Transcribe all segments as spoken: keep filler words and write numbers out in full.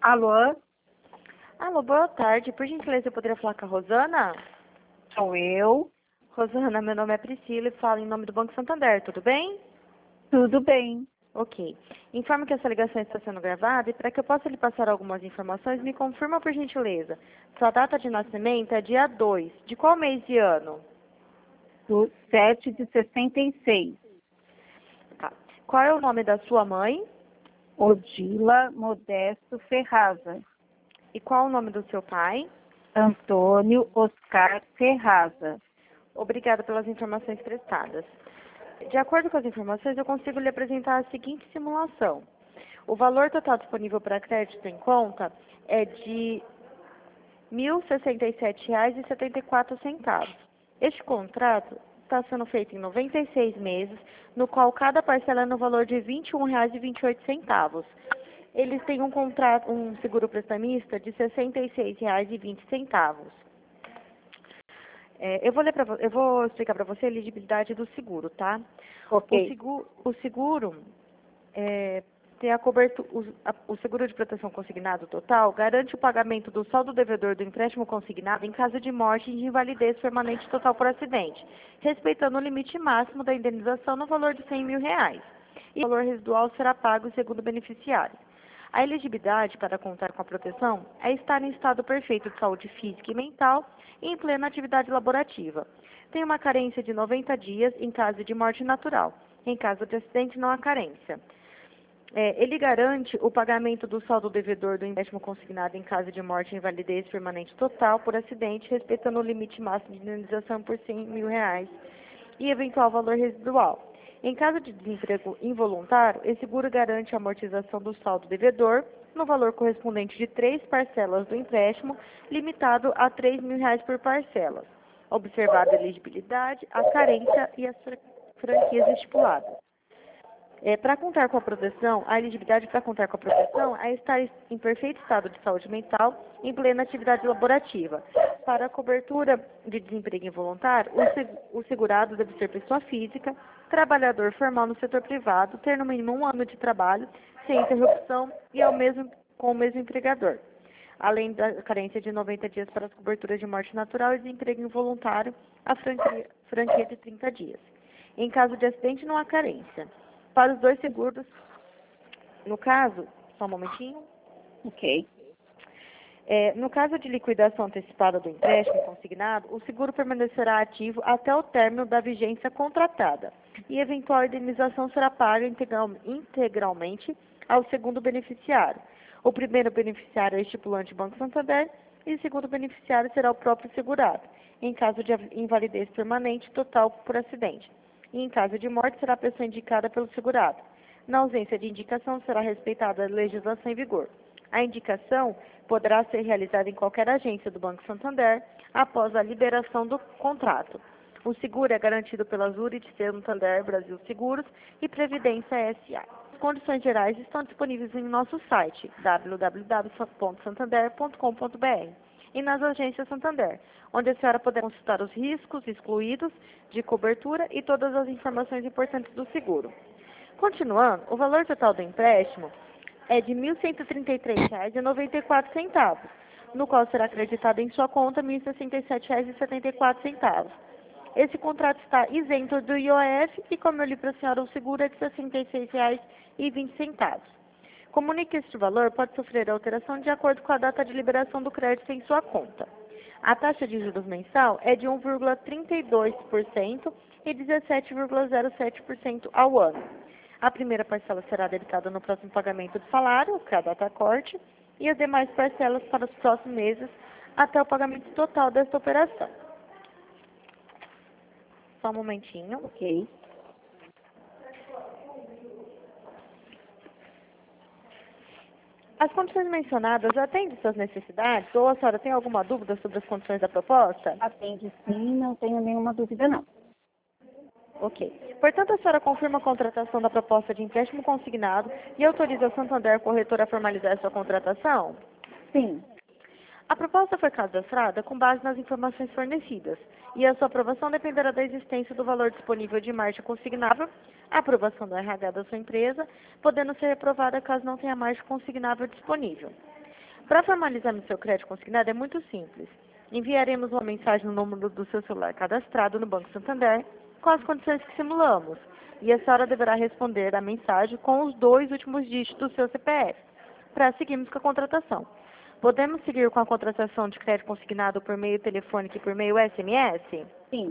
Alô, Alô, boa tarde. Por gentileza, eu poderia falar com a Rosana? sou eu. Rosana, meu nome é Priscila e falo em nome do Banco Santander, tudo bem? Tudo bem? Ok. Informo que essa ligação está sendo gravada e para que eu possa lhe passar algumas informações, me confirma por gentileza. Sua data de nascimento é dia dois. De qual mês e ano? Do sete de sessenta e seis. Tá. Qual é o nome da sua mãe? Odila Modesto Ferraza. E qual o nome do seu pai? Antônio Oscar Ferraza. Obrigada pelas informações prestadas. De acordo com as informações, eu consigo lhe apresentar a seguinte simulação. O valor total disponível para crédito em conta é de mil e sessenta e sete reais e setenta e quatro centavos. Este contrato está sendo feito em noventa e seis meses, no qual cada parcela é no valor de vinte e um reais e vinte e oito centavos. Eles têm um contrato, um seguro prestamista de sessenta e seis reais e vinte centavos. É, eu, vou ler pra, vo- eu vou explicar para você a elegibilidade do seguro, tá? O Ok. seguro, o seguro é, tem a cobertura, o, a- o seguro de proteção consignado total garante o pagamento do saldo devedor do empréstimo consignado em caso de morte e de invalidez permanente total por acidente, respeitando o limite máximo da indenização no valor de cem mil reais. E o valor residual será pago segundo o beneficiário. A elegibilidade para contar com a proteção é estar em estado perfeito de saúde física e mental e em plena atividade laborativa. Tem uma carência de noventa dias em caso de morte natural. Em caso de acidente, não há carência. É, ele garante o pagamento do saldo devedor do empréstimo consignado em caso de morte e invalidez permanente total por acidente, respeitando o limite máximo de indenização por cem mil reais e eventual valor residual. Em caso de desemprego involuntário, esse seguro garante a amortização do saldo devedor no valor correspondente de três parcelas do empréstimo, limitado a três mil reais por parcela, observada a elegibilidade, a carência e as fran- franquias estipuladas. É, para contar com a proteção, a elegibilidade para contar com a proteção é estar em perfeito estado de saúde mental, em plena atividade laborativa. Para a cobertura de desemprego involuntário, o seg- o segurado deve ser pessoa física, trabalhador formal no setor privado, ter no mínimo um ano de trabalho, sem interrupção e ao mesmo, com o mesmo empregador. Além da carência de noventa dias para as coberturas de morte natural e desemprego involuntário, a franquia, franquia de trinta dias. Em caso de acidente, não há carência. Para os dois seguros, no caso, só um momentinho, Ok. é, no caso de liquidação antecipada do empréstimo consignado, o seguro permanecerá ativo até o término da vigência contratada e eventual indenização será paga integral, integralmente ao segundo beneficiário. O primeiro beneficiário é o estipulante Banco Santander e o segundo beneficiário será o próprio segurado, em caso de invalidez permanente total por acidente. E em caso de morte, será a pessoa indicada pelo segurado. Na ausência de indicação, será respeitada a legislação em vigor. A indicação poderá ser realizada em qualquer agência do Banco Santander após a liberação do contrato. O seguro é garantido pela Zurich Santander Brasil Seguros e Previdência S A. As condições gerais estão disponíveis em nosso site w w w ponto santander ponto com ponto b r e nas agências Santander, onde a senhora poderá consultar os riscos excluídos de cobertura e todas as informações importantes do seguro. Continuando, o valor total do empréstimo é de mil cento e trinta e três reais e noventa e quatro centavos, no qual será acreditado em sua conta mil e sessenta e sete reais e setenta e quatro centavos. Esse contrato está isento do I O F e, como eu li para a senhora, o seguro é de sessenta e seis reais e vinte centavos. Comunique que este valor pode sofrer alteração de acordo com a data de liberação do crédito em sua conta. A taxa de juros mensal é de um vírgula trinta e dois por cento e dezessete vírgula zero sete por cento ao ano. A primeira parcela será debitada no próximo pagamento do salário, que é a data corte, e as demais parcelas para os próximos meses até o pagamento total desta operação. Só um momentinho. Ok. As condições mencionadas atendem suas necessidades ou a senhora tem alguma dúvida sobre as condições da proposta? Atende sim, não tenho nenhuma dúvida não. Ok. Portanto, a senhora confirma a contratação da proposta de empréstimo consignado e autoriza a Santander Corretora a formalizar sua contratação? Sim. A proposta foi cadastrada com base nas informações fornecidas e a sua aprovação dependerá da existência do valor disponível de margem consignável, a aprovação do R H da sua empresa, podendo ser aprovada caso não tenha margem consignável disponível. Para formalizar no seu crédito consignado é muito simples. Enviaremos uma mensagem no número do seu celular cadastrado no Banco Santander com as condições que simulamos. E a senhora deverá responder a mensagem com os dois últimos dígitos do seu C P F, para seguirmos com a contratação. Podemos seguir com a contratação de crédito consignado por meio telefônico e por meio S M S? Sim.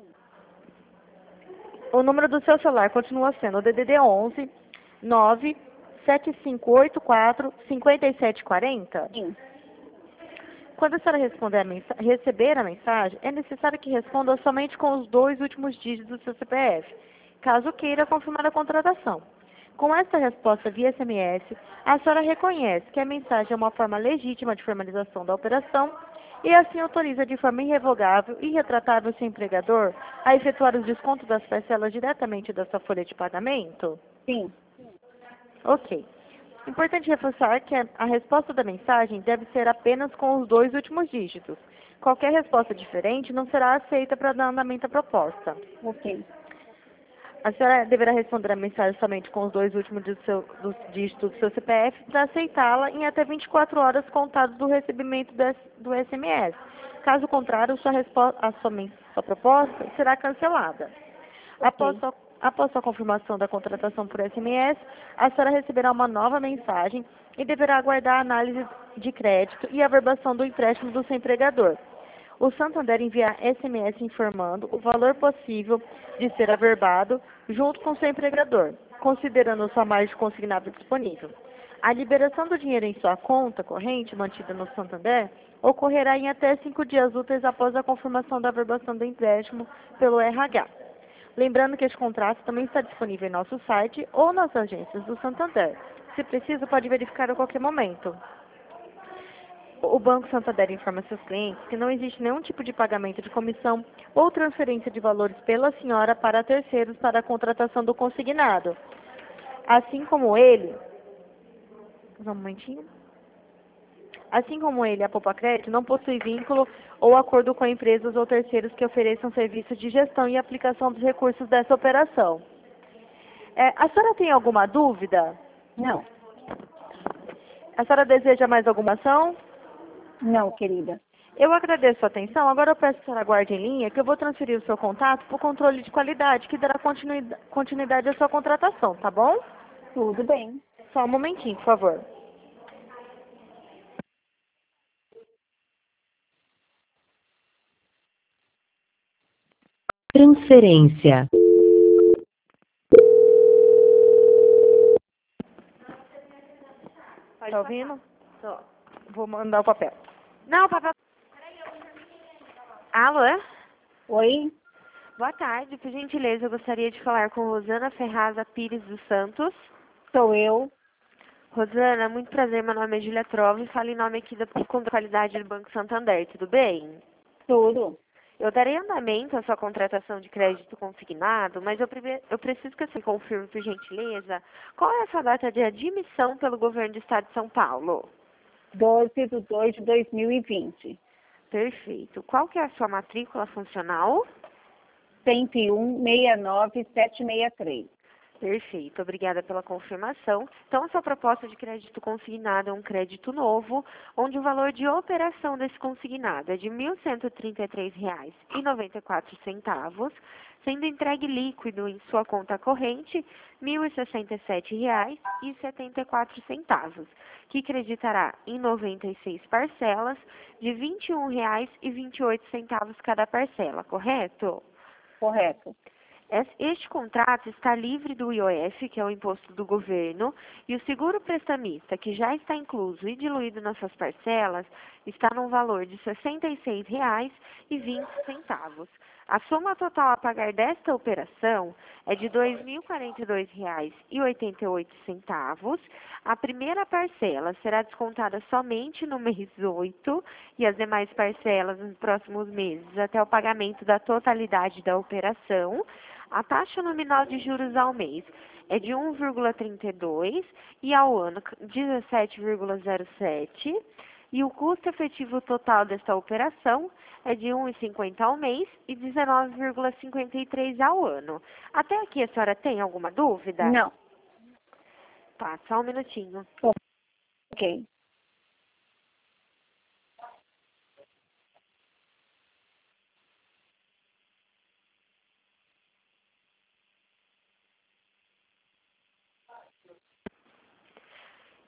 O número do seu celular continua sendo o D D D onze nove sete cinco oito quatro cinco sete quatro zero? Sim. Quando a senhora responder a mensa- receber a mensagem, é necessário que responda somente com os dois últimos dígitos do seu C P F, caso queira confirmar a contratação. Com esta resposta via S M S, a senhora reconhece que a mensagem é uma forma legítima de formalização da operação e assim autoriza de forma irrevogável e irretratável seu empregador a efetuar os descontos das parcelas diretamente da sua folha de pagamento? Sim. Ok. Importante reforçar que a a resposta da mensagem deve ser apenas com os dois últimos dígitos. Qualquer resposta diferente não será aceita para dar andamento à proposta. Ok. A senhora deverá responder a mensagem somente com os dois últimos do seu- dos dígitos do seu C P F para aceitá-la em até vinte e quatro horas contadas do recebimento do, S- do S M S. Caso contrário, sua, respo- a sua, men- sua proposta será cancelada. Após sua, após sua confirmação da contratação por S M S, a senhora receberá uma nova mensagem e deverá aguardar a análise de crédito e a averbação do empréstimo do seu empregador. O Santander envia S M S informando o valor possível de ser averbado junto com seu empregador, considerando sua margem consignável disponível. A liberação do dinheiro em sua conta corrente, mantida no Santander, ocorrerá em até cinco dias úteis após a confirmação da averbação do empréstimo pelo R H. Lembrando que este contrato também está disponível em nosso site ou nas agências do Santander. Se preciso, pode verificar a qualquer momento. O Banco Santander informa seus clientes que não existe nenhum tipo de pagamento de comissão ou transferência de valores pela senhora para terceiros para a contratação do consignado. Assim como ele... Só um momentinho. Assim como ele, a Poupa Crédito não possui vínculo ou acordo com empresas ou terceiros que ofereçam serviços de gestão e aplicação dos recursos dessa operação. É, a senhora tem alguma dúvida? Não. A senhora deseja mais alguma ação? Não, querida. Eu agradeço a atenção. Agora eu peço que a senhora aguarde em linha, que eu vou transferir o seu contato para o controle de qualidade, que dará continuida- continuidade à sua contratação, tá bom? Tudo bem. Só um momentinho, por favor. Transferência. Tá ouvindo? Tô. Vou mandar o papel. Não, o papel... Alô? Oi? Boa tarde. Por gentileza, eu gostaria de falar com Rosana Ferraza Pires dos Santos. Sou eu. Rosana, muito prazer. Meu nome é Julia Trova e falo em nome aqui da Qualidade do Banco Santander. Tudo bem? Tudo. Eu darei andamento à sua contratação de crédito consignado, mas eu, prime- eu preciso que você confirme, por gentileza, qual é a sua data de admissão pelo governo do Estado de São Paulo? doze de dois de dois mil e vinte. Perfeito. Qual que é a sua matrícula funcional? cento e um, sessenta e nove, setecentos e sessenta e três. Perfeito, obrigada pela confirmação. Então, a sua proposta de crédito consignado é um crédito novo, onde o valor de operação desse consignado é de mil cento e trinta e três reais e noventa e quatro centavos, sendo entregue líquido em sua conta corrente mil e sessenta e sete reais e setenta e quatro centavos, que creditará em noventa e seis parcelas de vinte e um reais e vinte e oito centavos cada parcela, correto? Correto. Es- Este contrato está livre do I O F, que é o imposto do governo, e o seguro prestamista, que já está incluso e diluído nas suas parcelas, está num valor de sessenta e seis reais e vinte centavos. A soma total a pagar desta operação é de dois mil e quarenta e dois reais e oitenta e oito centavos. A primeira parcela será descontada somente no mês oito e as demais parcelas nos próximos meses até o pagamento da totalidade da operação. A taxa nominal de juros ao mês é de um vírgula trinta e dois e ao ano dezessete vírgula zero sete. E o custo efetivo total desta operação é de um vírgula cinquenta ao mês e dezenove vírgula cinquenta e três ao ano. Até aqui a senhora tem alguma dúvida? Não. Tá, só um minutinho. Ok.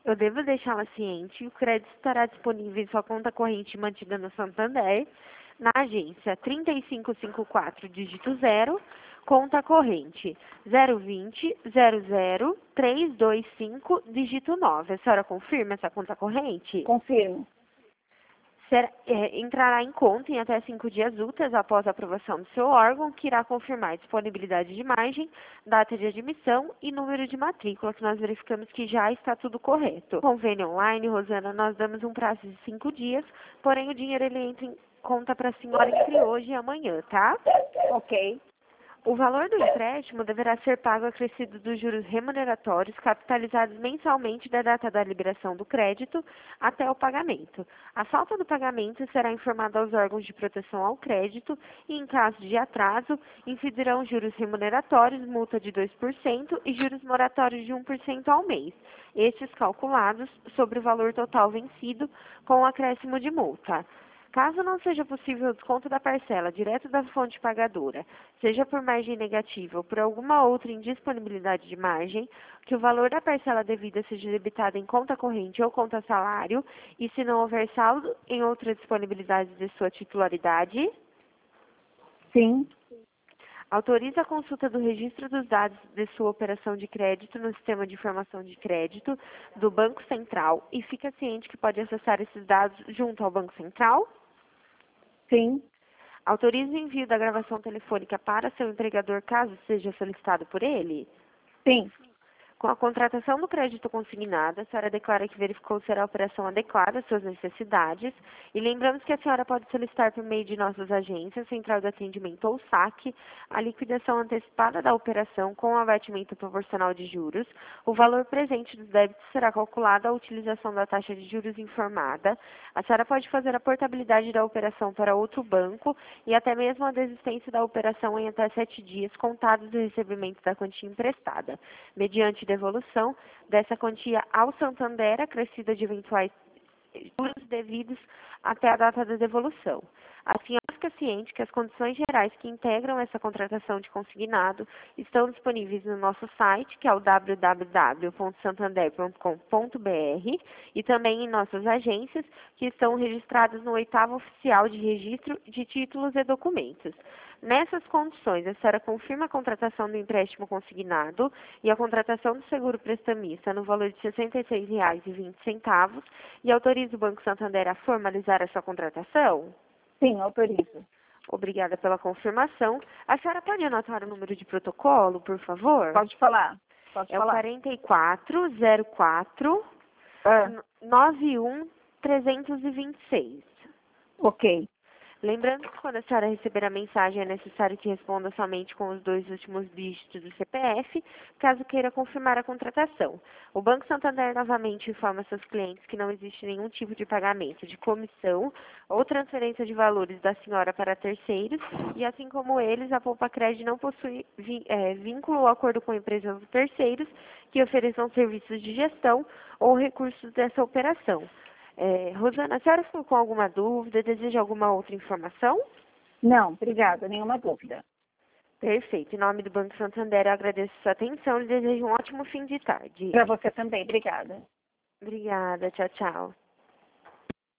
Eu devo deixá-la ciente. O crédito estará disponível em sua conta corrente mantida no Santander, na agência trinta e cinco cinquenta e quatro, dígito zero, conta corrente zero vinte zero zero três dois cinco, dígito nove. A senhora confirma essa conta corrente? Confirmo. Será, é, entrará em conta em até cinco dias úteis após a aprovação do seu órgão, que irá confirmar disponibilidade de margem, data de admissão e número de matrícula, que nós verificamos que já está tudo correto. Convênio online, Rosana, nós damos um prazo de cinco dias, porém o dinheiro ele entra em conta para a senhora entre hoje e amanhã, tá? Ok. O valor do empréstimo deverá ser pago acrescido dos juros remuneratórios capitalizados mensalmente da data da liberação do crédito até o pagamento. A falta do pagamento será informada aos órgãos de proteção ao crédito e, em caso de atraso, incidirão juros remuneratórios, multa de dois por cento e juros moratórios de um por cento ao mês, estes calculados sobre o valor total vencido com o acréscimo de multa. Caso não seja possível o desconto da parcela direto da fonte pagadora, seja por margem negativa ou por alguma outra indisponibilidade de margem, que o valor da parcela devida seja debitado em conta corrente ou conta salário, e se não houver saldo em outra disponibilidade de sua titularidade, Sim. autoriza a consulta do registro dos dados de sua operação de crédito no sistema de informação de crédito do Banco Central e fica ciente que pode acessar esses dados junto ao Banco Central. Sim. Autoriza o envio da gravação telefônica para seu empregador, caso seja solicitado por ele? Sim. Com a contratação do crédito consignado, a senhora declara que verificou ser a operação adequada às suas necessidades e lembramos que a senhora pode solicitar por meio de nossas agências, Central de Atendimento ou saque, a liquidação antecipada da operação com o abatimento proporcional de juros. O valor presente dos débitos será calculado à utilização da taxa de juros informada. A senhora pode fazer a portabilidade da operação para outro banco e até mesmo a desistência da operação em até sete dias contados do recebimento da quantia emprestada, mediante devolução dessa quantia ao Santander, acrescida de eventuais juros devidos até a data da devolução. A senhora fica ciente que as condições gerais que integram essa contratação de consignado estão disponíveis no nosso site, que é o w w w ponto santander ponto com ponto b r, e também em nossas agências, que estão registradas no oitavo oficial de registro de títulos e documentos. Nessas condições, a senhora confirma a contratação do empréstimo consignado e a contratação do seguro prestamista no valor de sessenta e seis reais e vinte centavos e autoriza o Banco Santander a formalizar a sua contratação? Sim, autorizo. Obrigada pela confirmação. A senhora pode anotar o número de protocolo, por favor? Pode falar. Pode É o falar. quarenta e quatro zero quatro Ah, nove um trezentos e vinte e seis. ok. Lembrando que quando a senhora receber a mensagem é necessário que responda somente com os dois últimos dígitos do C P F, caso queira confirmar a contratação. O Banco Santander novamente informa seus clientes que não existe nenhum tipo de pagamento de comissão ou transferência de valores da senhora para terceiros e, assim como eles, a Poupa-Cred não possui vi- é, vínculo ou acordo com empresas ou terceiros que ofereçam serviços de gestão ou recursos dessa operação. É, Rosana, a senhora ficou com alguma dúvida? Deseja alguma outra informação? Não, obrigada. Nenhuma dúvida. Perfeito. Em nome do Banco Santander, eu agradeço a sua atenção e desejo um ótimo fim de tarde. Para você também. Obrigada. Obrigada. Tchau, tchau.